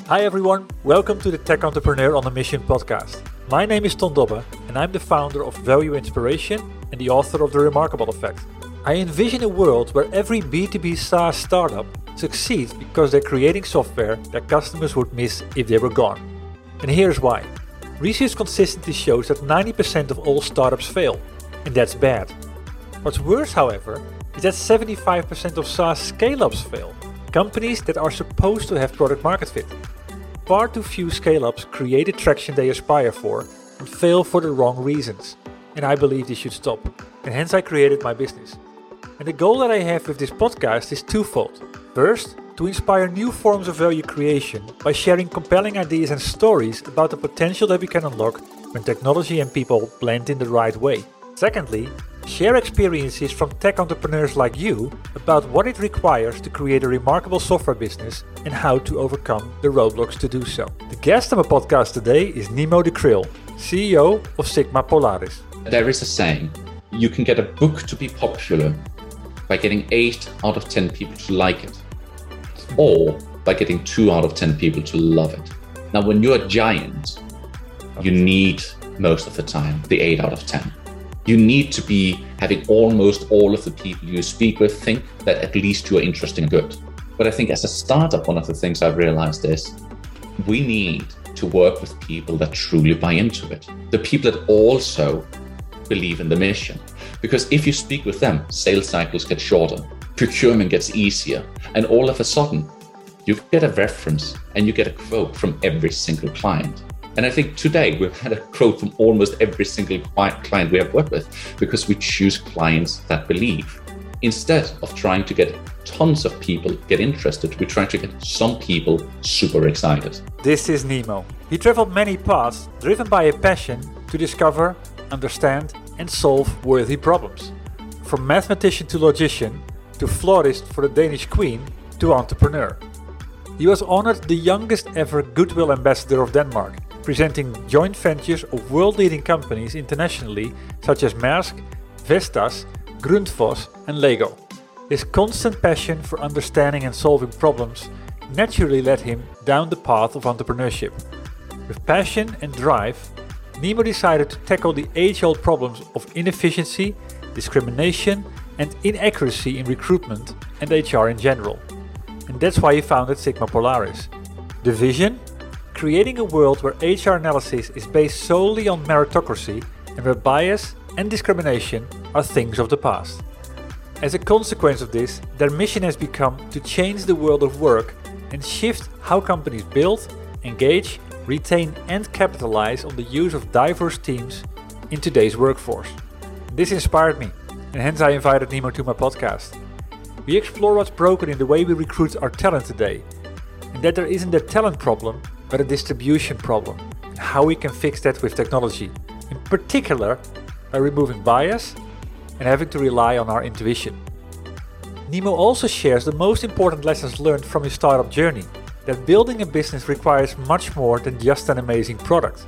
Hi everyone, welcome to the Tech Entrepreneur on a Mission podcast. My name is Ton Dobbe and I'm the founder of Value Inspiration and the author of The Remarkable Effect. I envision a world where every B2B SaaS startup succeeds because they're creating software that customers would miss if they were gone. And here's why. Research consistently shows that 90% of all startups fail, and that's bad. What's worse, however, is that 75% of SaaS scale-ups fail, companies that are supposed to have product market fit. Far too few scale-ups create the traction they aspire for and fail for the wrong reasons. And I believe this should stop. And hence I created my business. And the goal that I have with this podcast is twofold. First, to inspire new forms of value creation by sharing compelling ideas and stories about the potential that we can unlock when technology and people blend in the right way. Secondly, share experiences from tech entrepreneurs like you about what it requires to create a remarkable software business and how to overcome the roadblocks to do so. The guest on my podcast today is Nemo de Kriel, CEO of Sigma Polaris. There is a saying, you can get a book to be popular by getting 8 out of 10 people to like it, or by getting 2 out of 10 people to love it. Now, when you're a giant, you need most of the time the 8 out of 10. You need to be having almost all of the people you speak with think that at least you are interesting and good. But I think as a startup, one of the things I've realized is we need to work with people that truly buy into it. The people that also believe in the mission. Because if you speak with them, sales cycles get shorter, procurement gets easier, and all of a sudden you get a reference and you get a quote from every single client. And I think today we've had a quote from almost every single client we have worked with because we choose clients that believe. Instead of trying to get tons of people get interested, we try to get some people super excited. This is Nemo. He traveled many paths driven by a passion to discover, understand, and solve worthy problems. From mathematician to logician, to florist for the Danish Queen, to entrepreneur. He was honored the youngest ever Goodwill Ambassador of Denmark, presenting joint ventures of world-leading companies internationally such as Maersk, Vestas, Grundfos and Lego. His constant passion for understanding and solving problems naturally led him down the path of entrepreneurship. With passion and drive, Nemo decided to tackle the age-old problems of inefficiency, discrimination and inaccuracy in recruitment and HR in general. And that's why he founded Sigma Polaris. The vision? Creating a world where HR analysis is based solely on meritocracy and where bias and discrimination are things of the past. As a consequence of this, their mission has become to change the world of work and shift how companies build, engage, retain and capitalize on the use of diverse teams in today's workforce. This inspired me, and hence I invited Nemo to my podcast. We explore what's broken in the way we recruit our talent today, and that there isn't a talent problem, but a distribution problem, and how we can fix that with technology, in particular by removing bias and having to rely on our intuition. Nemo also shares the most important lessons learned from his startup journey, that building a business requires much more than just an amazing product.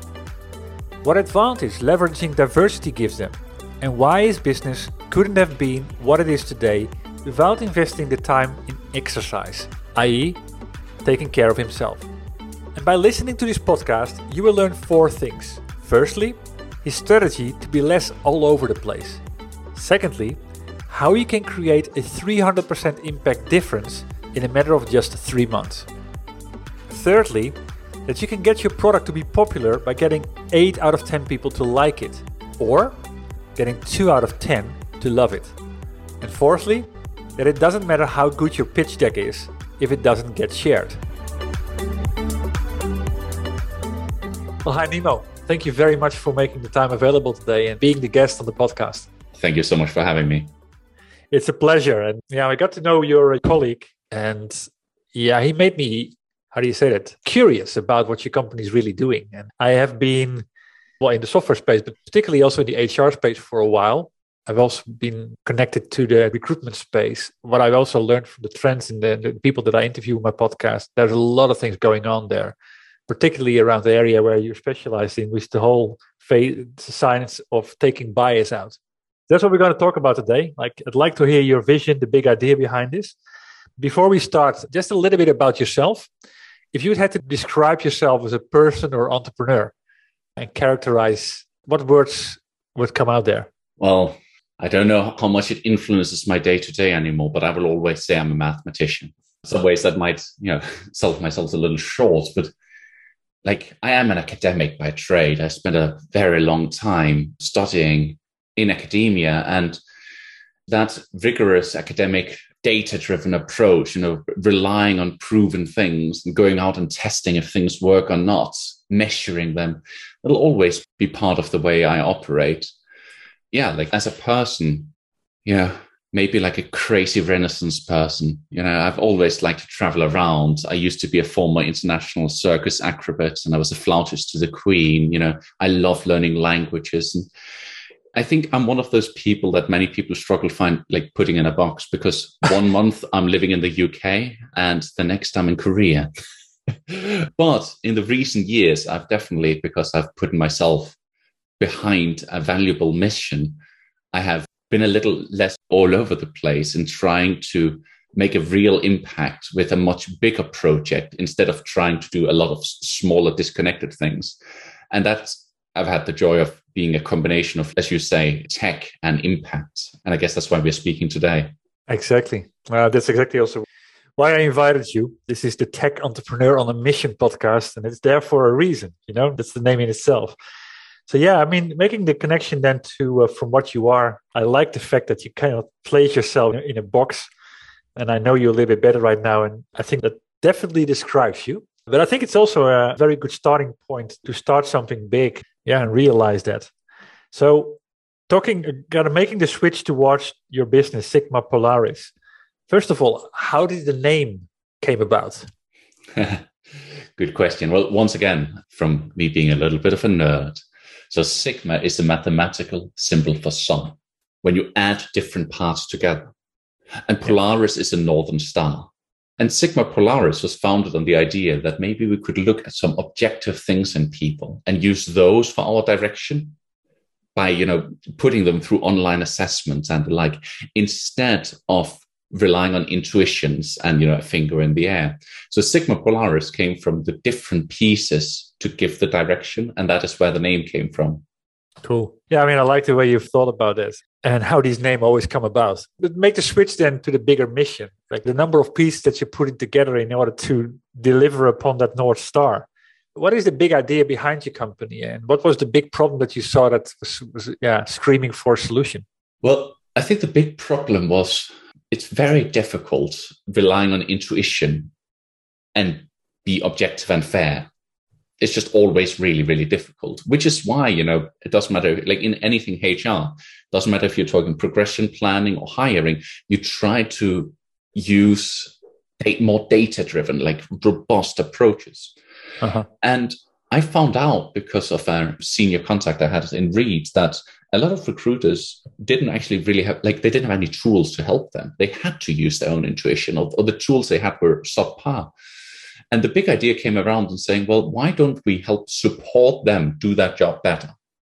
What advantage leveraging diversity gives them, and why his business couldn't have been what it is today without investing the time in exercise, i.e., taking care of himself. And by listening to this podcast, you will learn 4 things. Firstly, his strategy to be less all over the place. Secondly, how you can create a 300% impact difference in a matter of just 3 months. Thirdly, that you can get your product to be popular by getting 8 out of 10 people to like it, or getting 2 out of 10 to love it. And fourthly, that it doesn't matter how good your pitch deck is if it doesn't get shared. Well, hi Nemo. Thank you very much for making the time available today and being the guest on the podcast. Thank you so much for having me. It's a pleasure. And I got to know your colleague and he made me, curious about what your company is really doing. And I have been, in the software space, but particularly also in the HR space for a while. I've also been connected to the recruitment space. What I've also learned from the trends and the people that I interview in my podcast, there's a lot of things going on there, particularly around the area where you're specialized in, with the whole science of taking bias out. That's what we're going to talk about today. I'd like to hear your vision, the big idea behind this. Before we start, just a little bit about yourself. If you had to describe yourself as a person or entrepreneur and characterize, what words would come out there? Well, I don't know how much it influences my day-to-day anymore, but I will always say I'm a mathematician. Some ways that might, sell myself a little short, but like I am an academic by trade. I spent a very long time studying in academia, and that rigorous academic data-driven approach, relying on proven things and going out and testing if things work or not, measuring them, it'll always be part of the way I operate. Yeah, like as a person, maybe like a crazy Renaissance person. I've always liked to travel around. I used to be a former international circus acrobat, and I was a flautist to the Queen. I love learning languages. And I think I'm one of those people that many people struggle to find, like putting in a box, because one month I'm living in the UK and the next I'm in Korea. But in the recent years, I've definitely, because I've put myself behind a valuable mission, I have been a little less all over the place in trying to make a real impact with a much bigger project instead of trying to do a lot of smaller disconnected things. And I've had the joy of being a combination of, as you say, tech and impact. And I guess that's why we're speaking today. Exactly. That's exactly also why I invited you. This is the Tech Entrepreneur on a Mission podcast, and it's there for a reason. That's the name in itself. So making the connection then to from what you are, I like the fact that you kind of place yourself in a box, and I know you a little bit better right now, and I think that definitely describes you. But I think it's also a very good starting point to start something big, and realize that. So making the switch towards your business, Sigma Polaris. First of all, how did the name came about? Good question. Well, once again, from me being a little bit of a nerd. So Sigma is a mathematical symbol for sun, when you add different parts together. And Polaris is a northern star. And Sigma Polaris was founded on the idea that maybe we could look at some objective things in people and use those for our direction by, putting them through online assessments and the like, instead of relying on intuitions and, a finger in the air. So Sigma Polaris came from the different pieces to give the direction, and that is where the name came from. Cool. Yeah, I like the way you've thought about this and how these names always come about. But make the switch then to the bigger mission, like the number of pieces that you're putting together in order to deliver upon that North Star. What is the big idea behind your company, and what was the big problem that you saw that was screaming for a solution? Well, I think the big problem was it's very difficult relying on intuition and be objective and fair. It's just always really, really difficult, which is why, it doesn't matter, like in anything HR, doesn't matter if you're talking progression planning or hiring, you try to use more data-driven, like robust approaches. Uh-huh. And I found out, because of a senior contact I had in Reed, that a lot of recruiters didn't actually really have, they didn't have any tools to help them. They had to use their own intuition, or the tools they had were subpar. And the big idea came around and saying, well, why don't we help support them do that job better?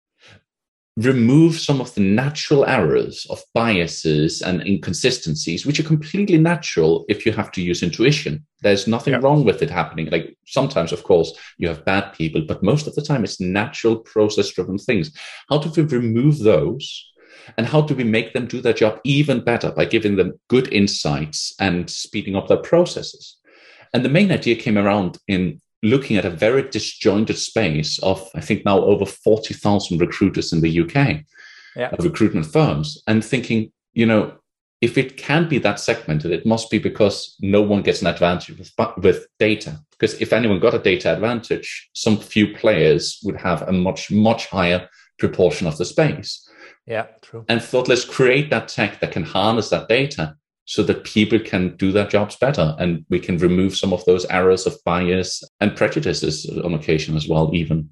Remove some of the natural errors of biases and inconsistencies, which are completely natural if you have to use intuition. There's nothing wrong with it happening. Like sometimes, of course, you have bad people, but most of the time it's natural process-driven things. How do we remove those? And how do we make them do their job even better by giving them good insights and speeding up their processes? And the main idea came around in looking at a very disjointed space of, I think now over 40,000 recruiters in the UK, of recruitment firms, and thinking, if it can be that segmented, it must be because no one gets an advantage with data. Because if anyone got a data advantage, some few players would have a much, much higher proportion of the space. Yeah, true. And thought, let's create that tech that can harness that data so that people can do their jobs better, and we can remove some of those errors of bias and prejudices on occasion as well, even.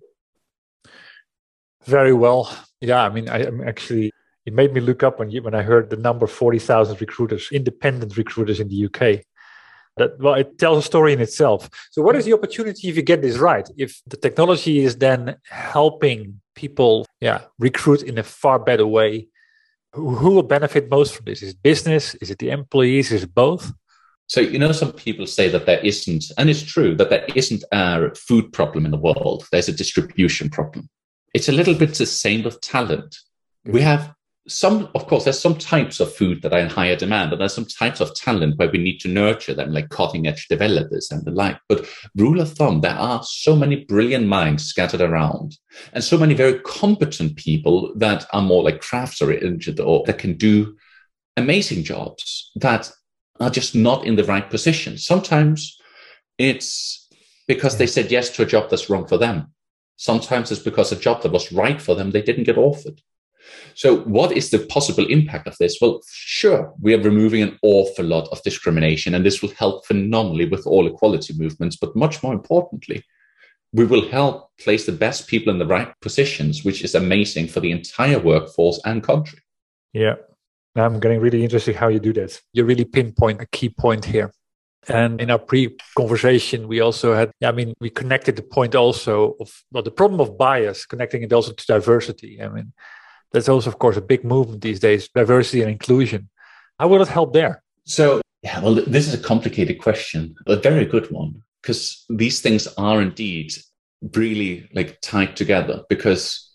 Very well. Yeah, I'm actually, it made me look up when I heard the number 40,000 recruiters, independent recruiters in the UK. It tells a story in itself. So what is the opportunity if you get this right? If the technology is then helping people recruit in a far better way, who will benefit most from this? Is it business? Is it the employees? Is it both? So, some people say that there isn't, and it's true, that there isn't a food problem in the world. There's a distribution problem. It's a little bit the same with talent. We have there's some types of food that are in higher demand, and there's some types of talent where we need to nurture them, like cutting edge developers and the like. But rule of thumb, there are so many brilliant minds scattered around, and so many very competent people that are more like crafts oriented or that can do amazing jobs that are just not in the right position. Sometimes it's because they said yes to a job that's wrong for them. Sometimes it's because a job that was right for them, they didn't get offered. So what is the possible impact of this? Well, sure, we are removing an awful lot of discrimination, and this will help phenomenally with all equality movements. But much more importantly, we will help place the best people in the right positions, which is amazing for the entire workforce and country. Yeah. I'm getting really interested how you do that. You really pinpoint a key point here. And in our pre-conversation, we also had, we connected the point also of the problem of bias, connecting it also to diversity. That's also, of course, a big movement these days, diversity and inclusion. How will it help there? So, this is a complicated question, a very good one, because these things are indeed really tied together. Because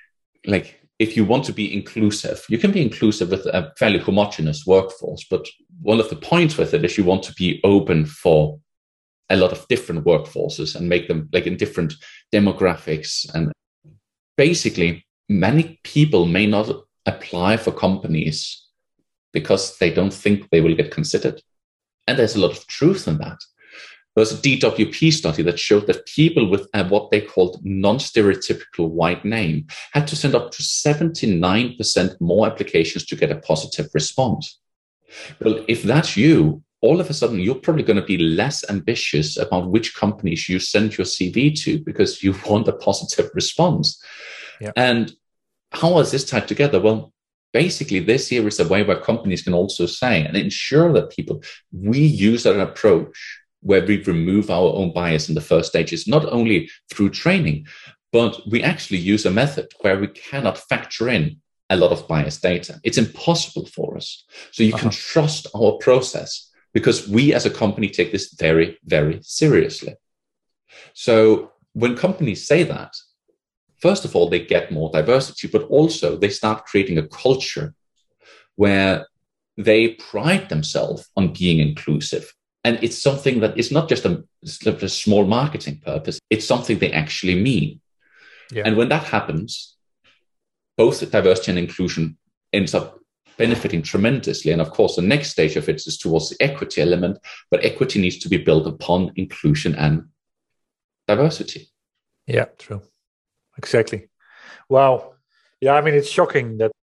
if you want to be inclusive, you can be inclusive with a fairly homogeneous workforce. But one of the points with it is you want to be open for a lot of different workforces and make them in different demographics. And basically, many people may not apply for companies because they don't think they will get considered. And there's a lot of truth in that. There's a DWP study that showed that people with what they called non-stereotypical white name had to send up to 79% more applications to get a positive response. Well, if that's you, all of a sudden, you're probably going to be less ambitious about which companies you send your CV to because you want a positive response. Yeah. And how is this tied together? Well, basically, this here is a way where companies can also say and ensure that we use an approach where we remove our own bias in the first stages, not only through training, but we actually use a method where we cannot factor in a lot of biased data. It's impossible for us. So you can trust our process because we as a company take this very, very seriously. So when companies say that, first of all, they get more diversity, but also they start creating a culture where they pride themselves on being inclusive. And it's something that is not just a small marketing purpose. It's something they actually mean. Yeah. And when that happens, both diversity and inclusion ends up benefiting tremendously. And of course, the next stage of it is towards the equity element, but equity needs to be built upon inclusion and diversity. Yeah, true. Exactly. Wow. Yeah, it's shocking that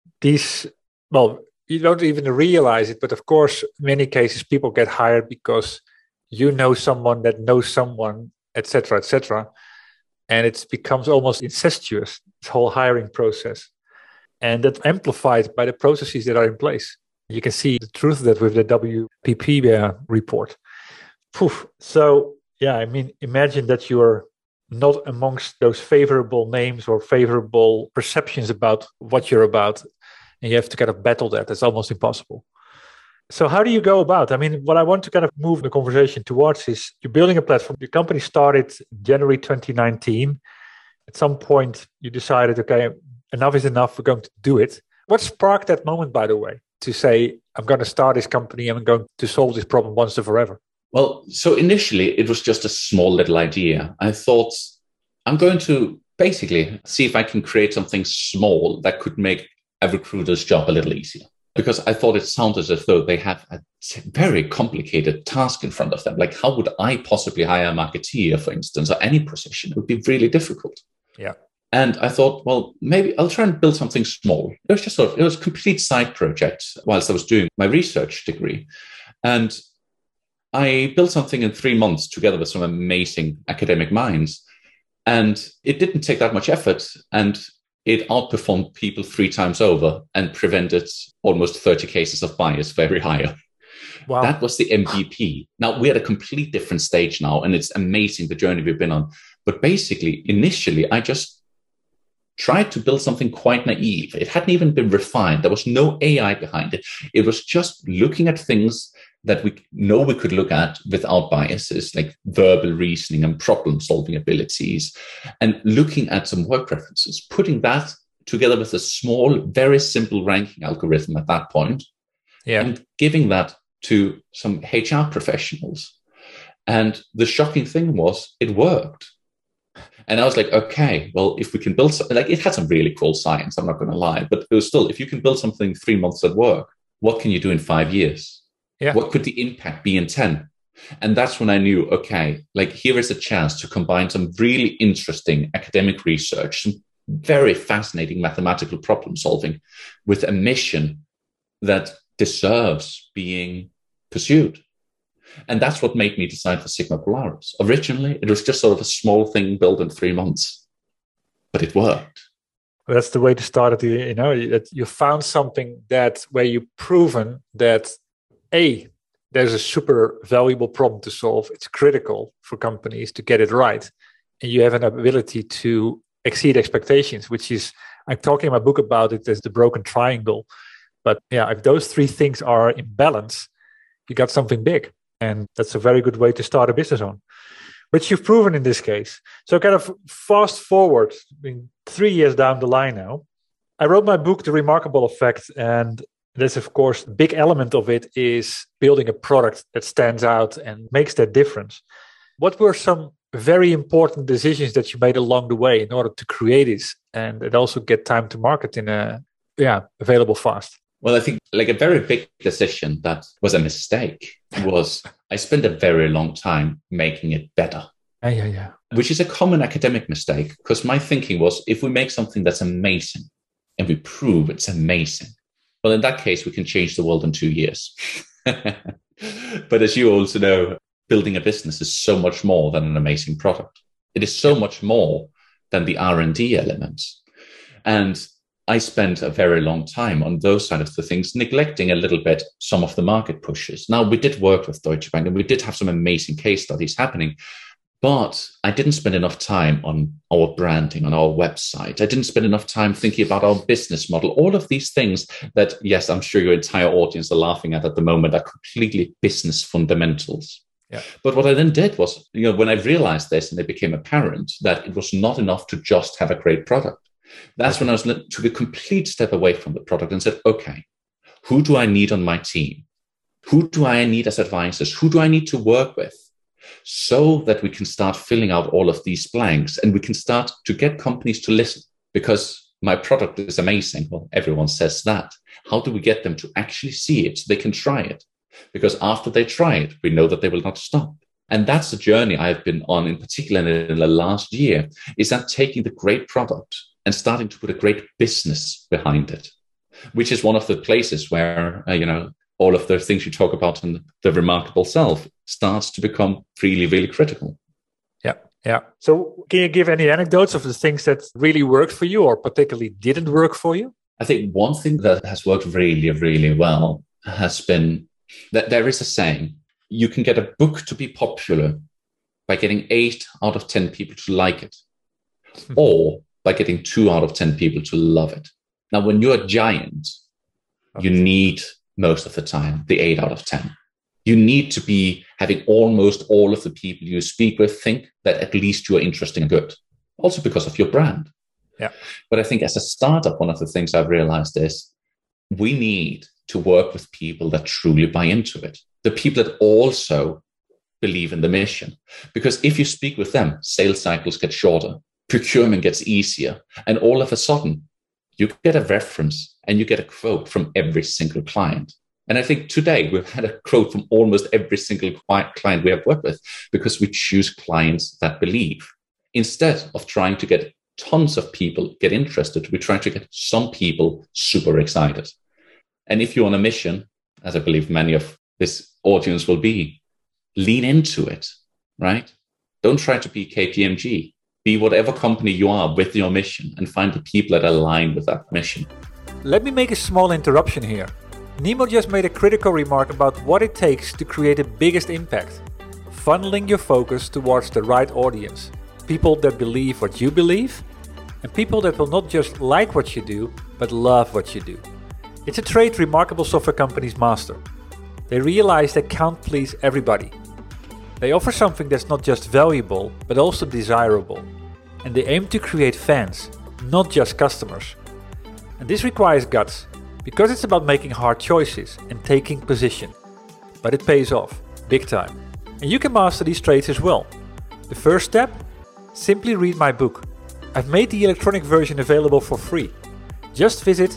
you don't even realize it, but of course, in many cases, people get hired because you know someone that knows someone, etc., etc., and it becomes almost incestuous, this whole hiring process, and that's amplified by the processes that are in place. You can see the truth of that with the WPP report. Poof. So, imagine that you're not amongst those favorable names or favorable perceptions about what you're about. And you have to kind of battle that. It's almost impossible. So how do you go about? What I want to kind of move the conversation towards is you're building a platform. Your company started January 2019. At some point, you decided, okay, enough is enough. We're going to do it. What sparked that moment, by the way, to say, I'm going to start this company and I'm going to solve this problem once and forever? Well, so initially, it was just a small little idea. I thought, I'm going to basically see if I can create something small that could make a recruiter's job a little easier, because I thought it sounded as though they have a very complicated task in front of them. Like, how would I possibly hire a marketeer, for instance, or any position? It would be really difficult. Yeah. And I thought, well, maybe I'll try and build something small. It was just it was a complete side project whilst I was doing my research degree. And I built something in 3 months together with some amazing academic minds. And it didn't take that much effort. And it outperformed people 3 times over and prevented almost 30 cases of bias for every hire. Wow. That was the MVP. Now, we're at a complete different stage now, and it's amazing the journey we've been on. But basically, initially, I just tried to build something quite naive. It hadn't even been refined. There was no AI behind it. It was just looking at things that we know we could look at without biases, like verbal reasoning and problem-solving abilities, and looking at some work preferences, putting that together with a small, very simple ranking algorithm at that point, and giving that to some HR professionals. And the shocking thing was it worked. And I was like, okay, well, if we can build something, like it had some really cool science, I'm not going to lie, but it was still, if you can build something 3 months at work, what can you do in 5 years? Yeah. What could the impact be in 10? And that's when I knew, okay, like here is a chance to combine some really interesting academic research, some very fascinating mathematical problem solving with a mission that deserves being pursued. And that's what made me decide for Sigma Polaris. Originally, it was just sort of a small thing built in 3 months, but it worked. Well, that's the way to start it. You know, that you found something that where you've proven that there's a super valuable problem to solve. It's critical for companies to get it right, and you have an ability to exceed expectations, which is, I'm talking in my book about it as the broken triangle. But yeah, if those 3 things are in balance, you got something big. And that's a very good way to start a business on, which you've proven in this case. So kind of fast forward, 3 years down the line now, I wrote my book, The Remarkable Effect. And this, of course, a big element of it is building a product that stands out and makes that difference. What were some very important decisions that you made along the way in order to create this and it also get time to market in available fast? Well, I think like a very big decision that was a mistake was I spent a very long time making it better. Which is a common academic mistake, because my thinking was if we make something that's amazing and we prove it's amazing, well, in that case, we can change the world in 2 years. But as you also know, building a business is so much more than an amazing product. It is so much more than the R&D elements. And I spent a very long time on those side of the things, neglecting a little bit some of the market pushes. Now, we did work with Deutsche Bank and we did have some amazing case studies happening, but I didn't spend enough time on our branding, on our website. I didn't spend enough time thinking about our business model. All of these things that, yes, I'm sure your entire audience are laughing at the moment are completely business fundamentals. Yeah. But what I then did was, when I realized this and it became apparent that it was not enough to just have a great product, that's when I took a complete step away from the product and said, okay, who do I need on my team? Who do I need as advisors? Who do I need to work with? So that we can start filling out all of these blanks and we can start to get companies to listen, because my product is amazing. Well, everyone says that. How do we get them to actually see it so they can try it? Because after they try it, we know that they will not stop. And that's the journey I've been on, in particular in the last year, is that taking the great product and starting to put a great business behind it, which is one of the places where, all of the things you talk about in the remarkable self starts to become really, really critical. Yeah. So can you give any anecdotes of the things that really worked for you or particularly didn't work for you? I think one thing that has worked really, really well has been that there is a saying, you can get a book to be popular by getting 8 out of 10 people to like it, or by getting 2 out of 10 people to love it. Now, when you're a giant, you need most of the time the 8 out of 10. You need to be having almost all of the people you speak with think that at least you are interesting and good, also because of your brand. Yeah. But I think as a startup, one of the things I've realized is we need to work with people that truly buy into it, the people that also believe in the mission. Because if you speak with them, sales cycles get shorter, procurement gets easier, and all of a sudden you get a reference and you get a quote from every single client. And I think today we've had a quote from almost every single client we have worked with, because we choose clients that believe. Instead of trying to get tons of people get interested, we try to get some people super excited. And if you're on a mission, as I believe many of this audience will be, lean into it, right? Don't try to be KPMG. Be whatever company you are with your mission and find the people that align with that mission. Let me make a small interruption here. Nimo just made a critical remark about what it takes to create the biggest impact. Funneling your focus towards the right audience. People that believe what you believe, and people that will not just like what you do, but love what you do. It's a trait remarkable software companies master. They realize they can't please everybody. They offer something that's not just valuable, but also desirable. And they aim to create fans, not just customers. And this requires guts, because it's about making hard choices and taking position. But it pays off, big time. And you can master these traits as well. The first step? Simply read my book. I've made the electronic version available for free. Just visit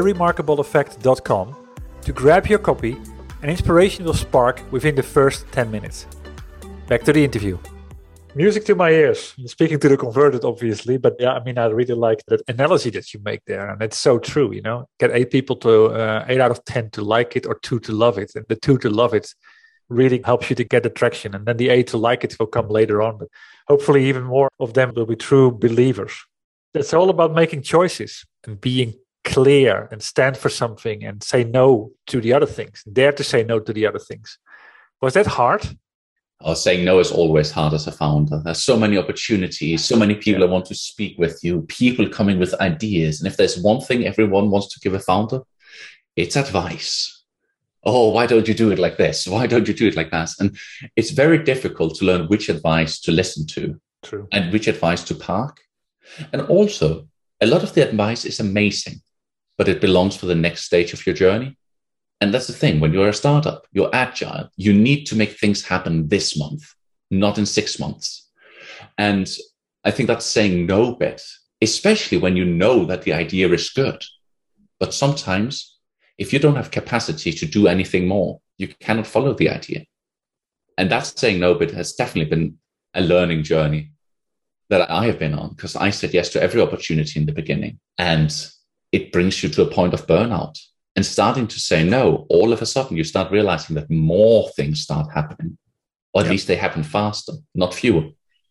theremarkableeffect.com to grab your copy, and inspiration will spark within the first 10 minutes. Back to the interview. Music to my ears. Speaking to the converted, obviously, but yeah, I mean, I really like that analogy that you make there, and it's so true. You know, get 8 people to 8 out of 10 to like it, or 2 to love it, and the 2 to love it really helps you to get the traction, and then the 8 to like it will come later on. But hopefully, even more of them will be true believers. It's all about making choices and being clear and stand for something and say no to the other things. Dare to say no to the other things. Was that hard? Saying no is always hard as a founder. There's so many opportunities, so many people that want to speak with you, people coming with ideas. And if there's one thing everyone wants to give a founder, it's advice. Oh, why don't you do it like this? Why don't you do it like that? And it's very difficult to learn which advice to listen to. True. And which advice to park. And also, a lot of the advice is amazing, but it belongs for the next stage of your journey. And that's the thing, when you're a startup, you're agile, you need to make things happen this month, not in 6 months. And I think that's saying no bit, especially when you know that the idea is good. But sometimes, if you don't have capacity to do anything more, you cannot follow the idea. And that saying no bit has definitely been a learning journey that I have been on, because I said yes to every opportunity in the beginning. And it brings you to a point of burnout. And starting to say no, all of a sudden you start realizing that more things start happening, or at least they happen faster, not fewer.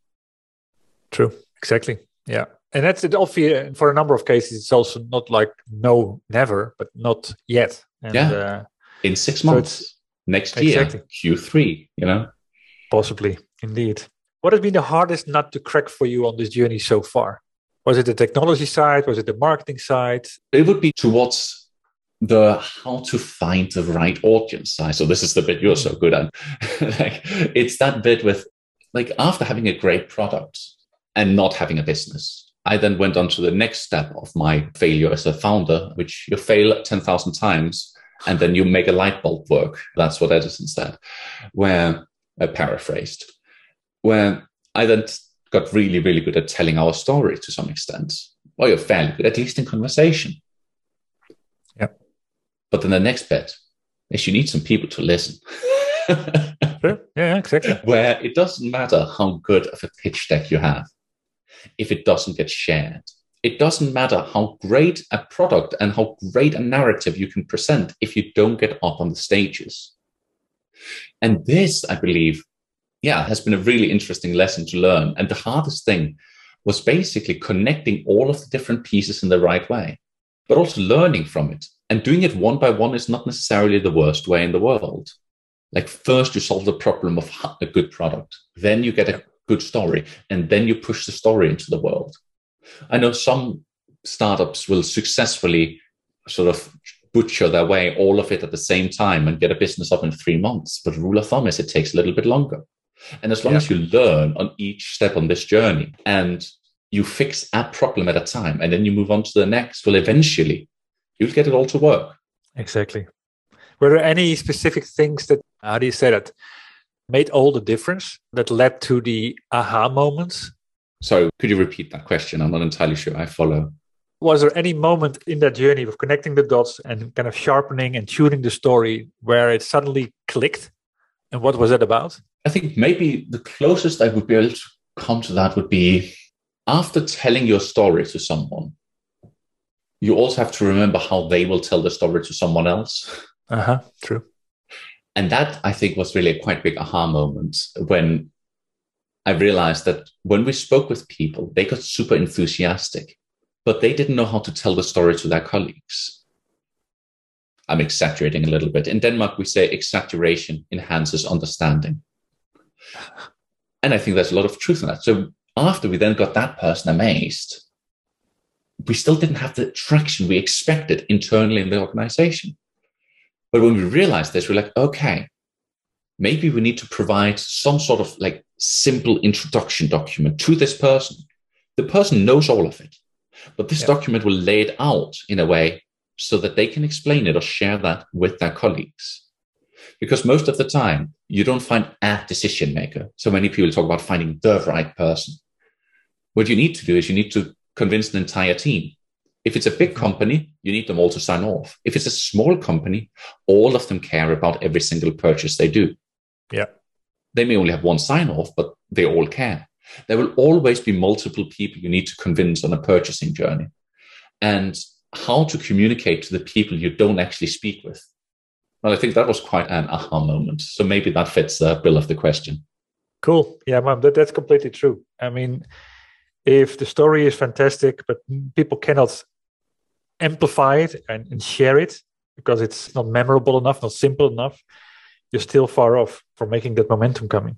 True, exactly. Yeah. And that's it. Obviously, for a number of cases, it's also not like no, never, but not yet. And, in 6 months, next year, Q3, you know? Possibly, indeed. What has been the hardest nut to crack for you on this journey so far? Was it the technology side? Was it the marketing side? It would be towards the how to find the right audience side. So this is the bit you're so good at. It's that bit with, after having a great product and not having a business, I then went on to the next step of my failure as a founder, which you fail 10,000 times and then you make a light bulb work. That's what Edison said, where I paraphrased, where I then got really, really good at telling our story to some extent. Well, you're fairly good, at least in conversation. Yeah. But then the next bit is you need some people to listen. Sure. Yeah, exactly. Where it doesn't matter how good of a pitch deck you have if it doesn't get shared. It doesn't matter how great a product and how great a narrative you can present if you don't get up on the stages. And this, I believe, has been a really interesting lesson to learn. And the hardest thing was basically connecting all of the different pieces in the right way, but also learning from it. And doing it one by one is not necessarily the worst way in the world. First you solve the problem of a good product, then you get a good story, and then you push the story into the world. I know some startups will successfully sort of butcher their way all of it at the same time and get a business up in 3 months. But rule of thumb is it takes a little bit longer. And as long as you learn on each step on this journey and you fix a problem at a time and then you move on to the next, well, eventually you'll get it all to work. Exactly. Were there any specific things that, how do you say that, made all the difference, that led to the aha moments? Sorry, could you repeat that question? I'm not entirely sure I follow. Was there any moment in that journey of connecting the dots and kind of sharpening and tuning the story where it suddenly clicked? And what was that about? I think maybe the closest I would be able to come to that would be after telling your story to someone, you also have to remember how they will tell the story to someone else. True. And that, I think, was really a quite big aha moment when I realized that when we spoke with people, they got super enthusiastic, but they didn't know how to tell the story to their colleagues. I'm exaggerating a little bit. In Denmark, we say exaggeration enhances understanding. And I think there's a lot of truth in that. So after we then got that person amazed, we still didn't have the traction we expected internally in the organization. But when we realized this, we're like, okay, maybe we need to provide some sort of like simple introduction document to this person. The person knows all of it, but this document will lay it out in a way so that they can explain it or share that with their colleagues. Because most of the time, you don't find a decision maker. So many people talk about finding the right person. What you need to do is you need to convince an entire team. If it's a big company, you need them all to sign off. If it's a small company, all of them care about every single purchase they do. Yeah. They may only have one sign off, but they all care. There will always be multiple people you need to convince on a purchasing journey. And how to communicate to the people you don't actually speak with. Well, I think that was quite an aha moment. So maybe that fits the bill of the question. Cool. Yeah, man, that's completely true. I mean, if the story is fantastic, but people cannot amplify it and share it because it's not memorable enough, not simple enough, you're still far off from making that momentum coming.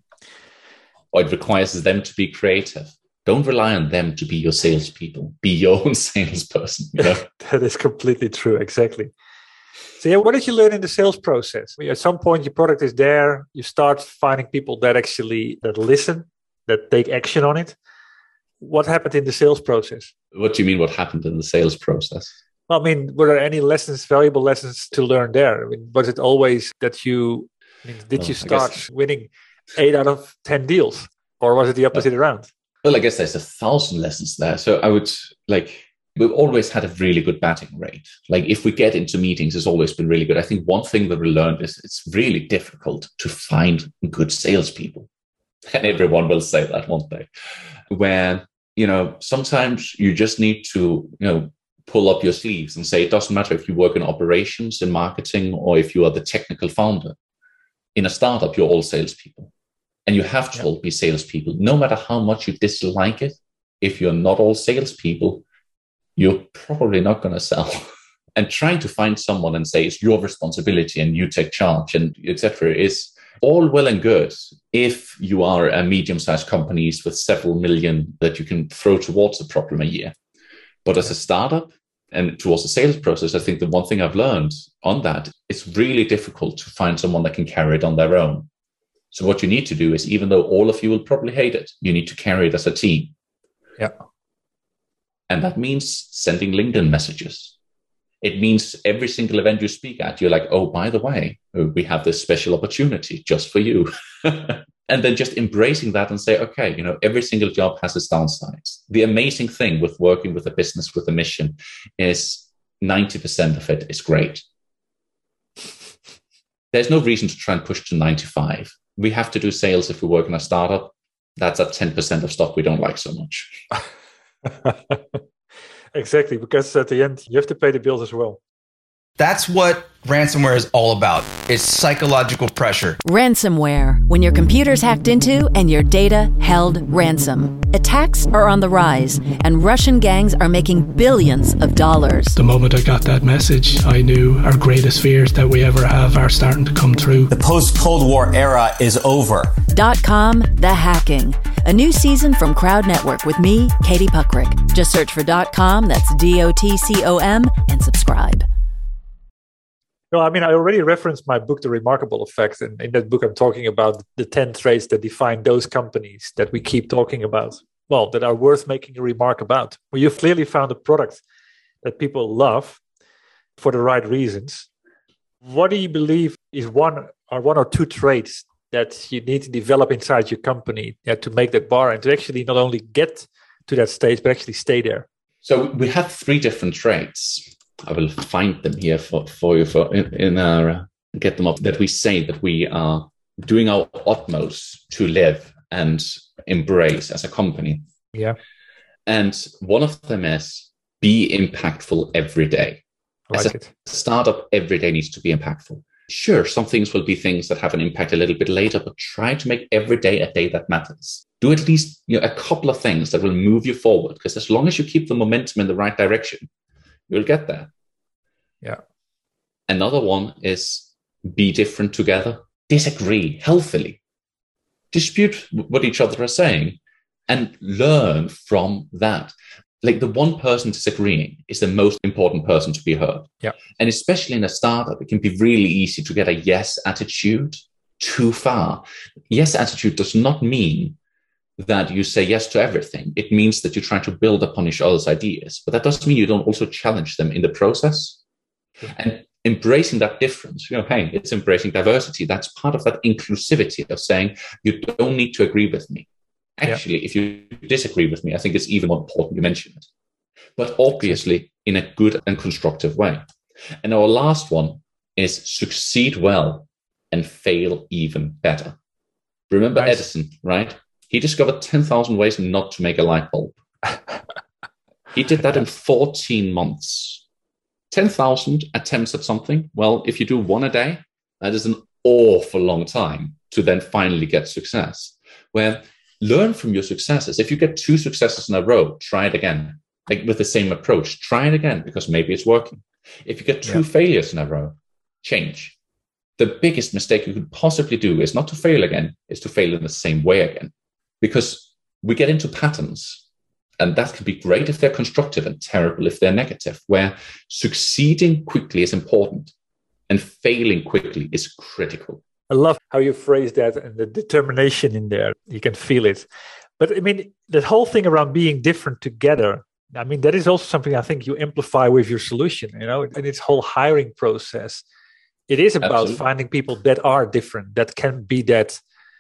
Or it requires them to be creative. Don't rely on them to be your salespeople. Be your own salesperson. You know? That is completely true. Exactly. So yeah, what did you learn in the sales process? At some point, your product is there. You start finding people that listen, that take action on it. What happened in the sales process? What do you mean? What happened in the sales process? Well, I mean, were there any valuable lessons to learn there? I mean, was it always that you start winning 8 out of 10 deals, or was it the opposite around? Well, I guess there's 1,000 lessons there. So I would we've always had a really good batting rate. Like if we get into meetings, it's always been really good. I think one thing that we learned is it's really difficult to find good salespeople. And everyone will say that, won't they? Where, sometimes you just need to, pull up your sleeves and say, it doesn't matter if you work in operations, in marketing, or if you are the technical founder. In a startup, you're all salespeople. And you have to all be salespeople. No matter how much you dislike it, if you're not all salespeople, you're probably not going to sell. And trying to find someone and say it's your responsibility and you take charge and etc. is all well and good if you are a medium-sized company with several million that you can throw towards the problem a year. But as a startup and towards the sales process, I think the one thing I've learned on that, it's really difficult to find someone that can carry it on their own. So what you need to do is, even though all of you will probably hate it, you need to carry it as a team. Yeah. And that means sending LinkedIn messages. It means every single event you speak at, you're like, oh, by the way, we have this special opportunity just for you. And then just embracing that and say, okay, every single job has its downsides. The amazing thing with working with a business with a mission is 90% of it is great. There's no reason to try and push to 95. We have to do sales if we work in a startup. That's at 10% of stuff we don't like so much. Exactly, because at the end, you have to pay the bills as well. That's what ransomware is all about. It's psychological pressure. Ransomware, when your computer's hacked into and your data held ransom. Attacks are on the rise, and Russian gangs are making billions of dollars. The moment I got that message, I knew our greatest fears that we ever have are starting to come true. The post-Cold War era is over. .com, The Hacking. A new season from Crowd Network with me, Katie Puckrick. Just search for .com, that's DOTCOM, and subscribe. No, I mean, I already referenced my book, The Remarkable Effect. And in that book, I'm talking about the 10 traits that define those companies that we keep talking about. Well, that are worth making a remark about. Well, you've clearly found a product that people love for the right reasons. What do you believe is one or two traits that you need to develop inside your company to make that bar and to actually not only get to that stage, but actually stay there? So we have 3 different traits. I will find them here for you get them up, that we say that we are doing our utmost to live and embrace as a company. Yeah. And one of them is be impactful every day. As a startup, every day needs to be impactful. Sure, some things will be things that have an impact a little bit later, but try to make every day a day that matters. Do at least a couple of things that will move you forward, because as long as you keep the momentum in the right direction, you'll get there. Yeah. Another one is be different together. Disagree healthily. Dispute what each other are saying and learn from that. like the one person disagreeing is the most important person to be heard. Yeah. And especially in a startup, it can be really easy to get a yes attitude too far. Yes attitude does not mean that you say yes to everything. It means that you try to build upon each other's ideas, but that doesn't mean you don't also challenge them in the process. And embracing that difference, hey, it's embracing diversity. That's part of that inclusivity of saying you don't need to agree with me. Actually, if you disagree with me, I think it's even more important you mention it. But obviously in a good and constructive way. And our last one is succeed well and fail even better. Remember Edison, right? He discovered 10,000 ways not to make a light bulb. He did that in 14 months. 10,000 attempts at something. Well, if you do one a day, that is an awful long time to then finally get success. Where learn from your successes. If you get 2 successes in a row, try it again. Like with the same approach, try it again because maybe it's working. If you get 2 failures in a row, change. The biggest mistake you could possibly do is not to fail again, is to fail in the same way again. Because we get into patterns. And that can be great if they're constructive and terrible if they're negative, where succeeding quickly is important and failing quickly is critical. I love how you phrase that and the determination in there. You can feel it. But I mean, the whole thing around being different together, I mean, that is also something I think you amplify with your solution, and its whole hiring process. It is about finding people that are different, that can be that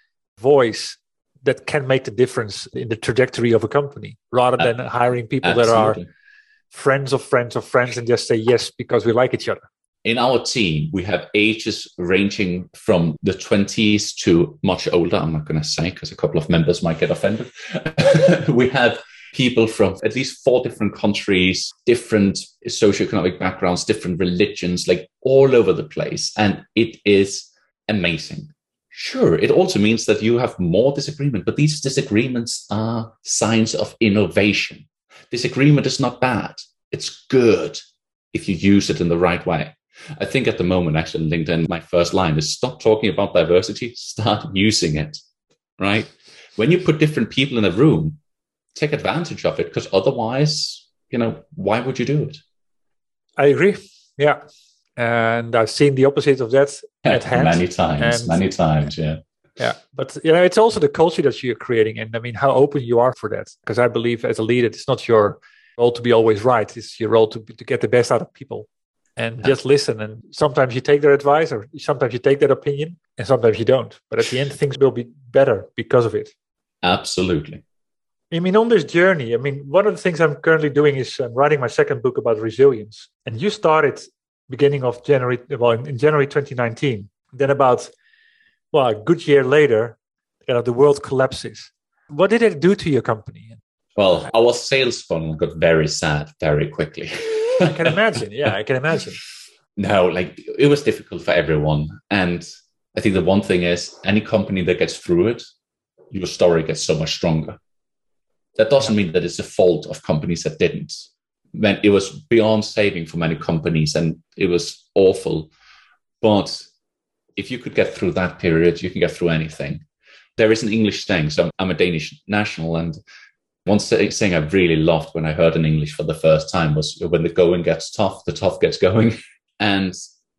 voice that can make the difference in the trajectory of a company, rather than hiring people that are friends of friends of friends and just say yes because we like each other. In our team, we have ages ranging from the 20s to much older. I'm not going to say because a couple of members might get offended. We have people from at least 4 different countries, different socioeconomic backgrounds, different religions, like all over the place. And it is amazing. Sure, it also means that you have more disagreement, but these disagreements are signs of innovation. Disagreement is not bad. It's good if you use it in the right way. I think at the moment, actually, LinkedIn, my first line is stop talking about diversity, start using it, right? When you put different people in a room, take advantage of it, because otherwise, why would you do it? I agree. Yeah. And I've seen the opposite of that at hand. Many times, yeah. Yeah, but it's also the culture that you're creating, and I mean how open you are for that. Because I believe as a leader, it's not your role to be always right; it's your role to get the best out of people, and just listen. And sometimes you take their advice, or sometimes you take their opinion, and sometimes you don't. But at the end, things will be better because of it. Absolutely. I mean, on this journey, one of the things I'm currently doing is I'm writing my second book about resilience, and you started beginning of January, in January 2019. Then about, a good year later, the world collapses. What did it do to your company? Well, our sales funnel got very sad very quickly. I can imagine. Yeah, I can imagine. No, it was difficult for everyone. And I think the one thing is any company that gets through it, your story gets so much stronger. That doesn't mean that it's the fault of companies that didn't. It was beyond saving for many companies and it was awful. But if you could get through that period, you can get through anything. There is an English saying, so I'm a Danish national, and one saying I really loved when I heard in English for the first time was, when the going gets tough, the tough gets going. And,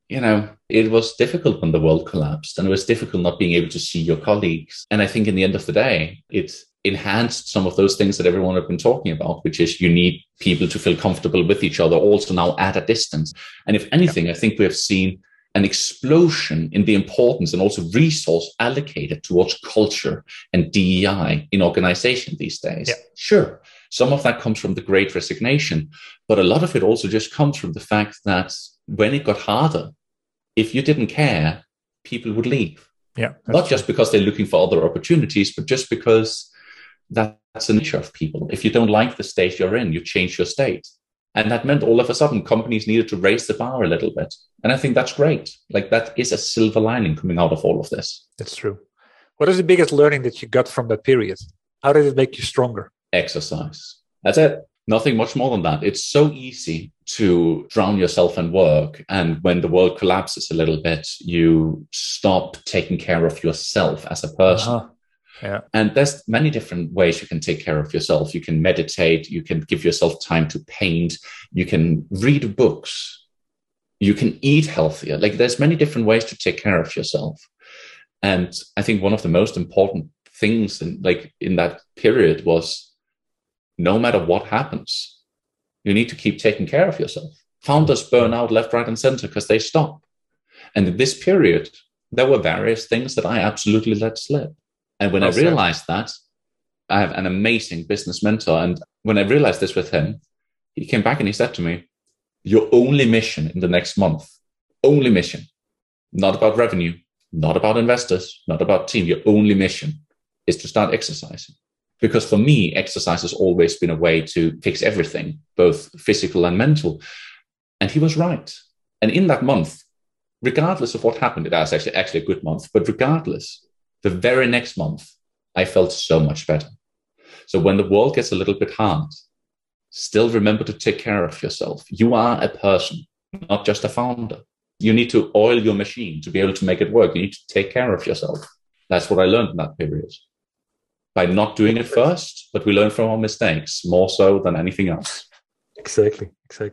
it was difficult when the world collapsed, and it was difficult not being able to see your colleagues. And I think in the end of the day, it enhanced some of those things that everyone had been talking about, which is you need people to feel comfortable with each other, also now at a distance. And if anything, I think we have seen an explosion in the importance and also resource allocated towards culture and DEI in organization these days. Yeah. Sure, some of that comes from the Great Resignation, but a lot of it also just comes from the fact that when it got harder, if you didn't care, people would leave. Yeah, not just because they're looking for other opportunities, but just because that's the nature of people. If you don't like the state you're in, you change your state. And that meant all of a sudden companies needed to raise the bar a little bit. And I think that's great. That is a silver lining coming out of all of this. That's true. What is the biggest learning that you got from that period? How did it make you stronger? Exercise. That's it. Nothing much more than that. It's so easy to drown yourself in work. And when the world collapses a little bit, you stop taking care of yourself as a person. Uh-huh. Yeah. And there's many different ways you can take care of yourself. You can meditate, you can give yourself time to paint, you can read books, you can eat healthier. Like there's many different ways to take care of yourself. And I think one of the most important things in that period was, no matter what happens, you need to keep taking care of yourself. Founders burn out left, right, and center because they stop. And in this period, there were various things that I absolutely let slip. And when I realized that, I have an amazing business mentor. And when I realized this with him, he came back and he said to me, your only mission in the next month, only mission, not about revenue, not about investors, not about team, your only mission is to start exercising. Because for me, exercise has always been a way to fix everything, both physical and mental. And he was right. And in that month, regardless of what happened, it was actually a good month, but regardless, the very next month, I felt so much better. So when the world gets a little bit hard, still remember to take care of yourself. You are a person, not just a founder. You need to oil your machine to be able to make it work. You need to take care of yourself. That's what I learned in that period. By not doing it first, but we learn from our mistakes more so than anything else. Exactly.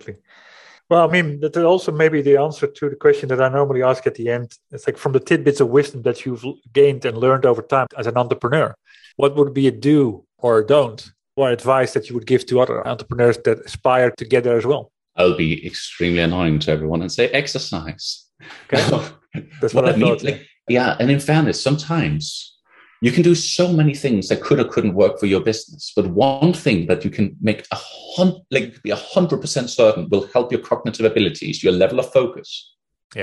Well, I mean, that also maybe the answer to the question that I normally ask at the end. It's like, from the tidbits of wisdom that you've gained and learned over time as an entrepreneur, what would be a do or a don't, or advice that you would give to other entrepreneurs that aspire to get there as well? I'll be extremely annoying to everyone and say exercise. Okay. That's what I thought. And in fairness, sometimes you can do so many things that could or couldn't work for your business. But one thing that you can make be 100% certain will help your cognitive abilities, your level of focus,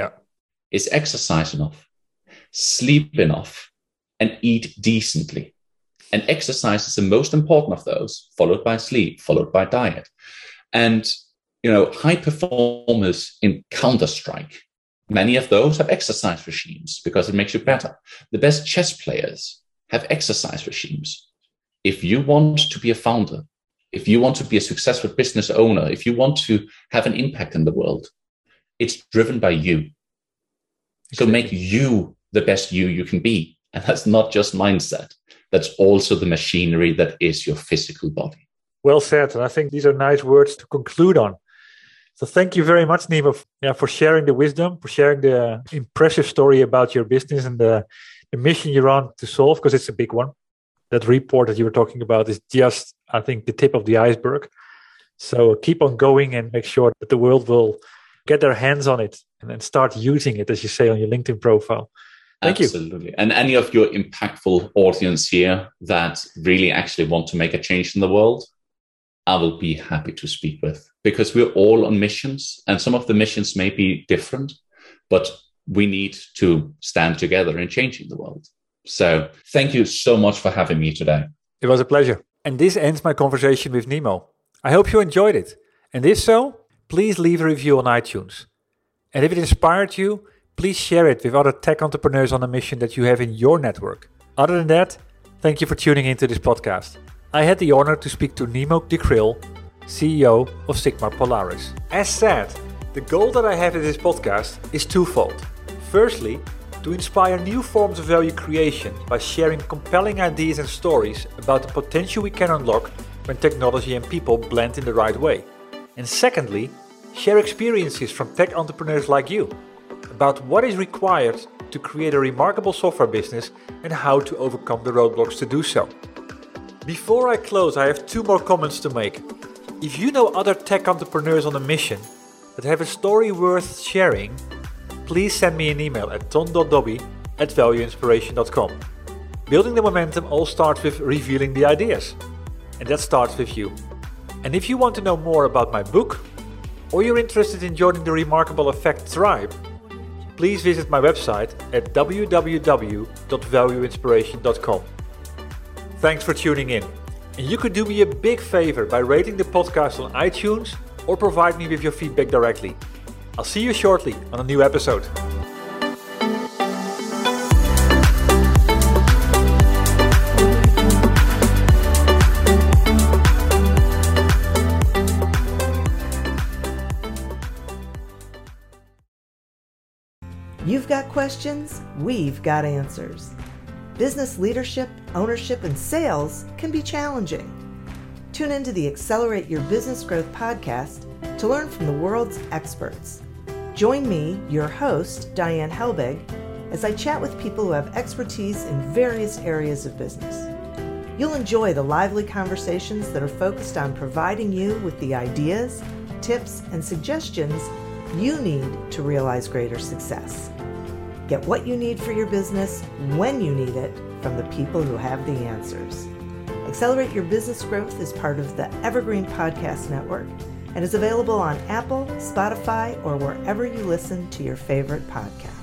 is exercise enough, sleep enough, and eat decently. And exercise is the most important of those, followed by sleep, followed by diet. And, high performers in Counter-Strike, many of those have exercise regimes because it makes you better. The best chess players have exercise regimes. If you want to be a founder, if you want to be a successful business owner, if you want to have an impact in the world, it's driven by you. So make you the best you can be. And that's not just mindset. That's also the machinery that is your physical body. Well said. And I think these are nice words to conclude on. So thank you very much, Nimo, for sharing the wisdom, for sharing the impressive story about your business and the mission you're on to solve, because it's a big one. That report that you were talking about is just, I think, the tip of the iceberg. So keep on going and make sure that the world will get their hands on it and then start using it, as you say, on your LinkedIn profile. Thank you. Absolutely. And any of your impactful audience here that really actually want to make a change in the world, I will be happy to speak with, because we're all on missions, and some of the missions may be different, but we need to stand together in changing the world. So thank you so much for having me today. It was a pleasure. And this ends my conversation with Nimo. I hope you enjoyed it. And if so, please leave a review on iTunes. And if it inspired you, please share it with other tech entrepreneurs on a mission that you have in your network. Other than that, thank you for tuning into this podcast. I had the honor to speak to Nimo de Kriel, CEO of Sigma Polaris. As said, the goal that I have in this podcast is twofold. Firstly, to inspire new forms of value creation by sharing compelling ideas and stories about the potential we can unlock when technology and people blend in the right way. And secondly, share experiences from tech entrepreneurs like you about what is required to create a remarkable software business and how to overcome the roadblocks to do so. Before I close, I have 2 more comments to make. If you know other tech entrepreneurs on a mission that have a story worth sharing, please send me an email at ton.dobby@valueinspiration.com. Building the momentum all starts with revealing the ideas. And that starts with you. And if you want to know more about my book, or you're interested in joining the Remarkable Effect tribe, please visit my website at www.valueinspiration.com. Thanks for tuning in. And you could do me a big favor by rating the podcast on iTunes or provide me with your feedback directly. I'll see you shortly on a new episode. You've got questions, we've got answers. Business leadership, ownership, and sales can be challenging. Tune into the Accelerate Your Business Growth podcast to learn from the world's experts. Join me, your host, Diane Helbig, as I chat with people who have expertise in various areas of business. You'll enjoy the lively conversations that are focused on providing you with the ideas, tips, and suggestions you need to realize greater success. Get what you need for your business when you need it from the people who have the answers. Accelerate Your Business Growth is part of the Evergreen Podcast Network and is available on Apple, Spotify, or wherever you listen to your favorite podcast.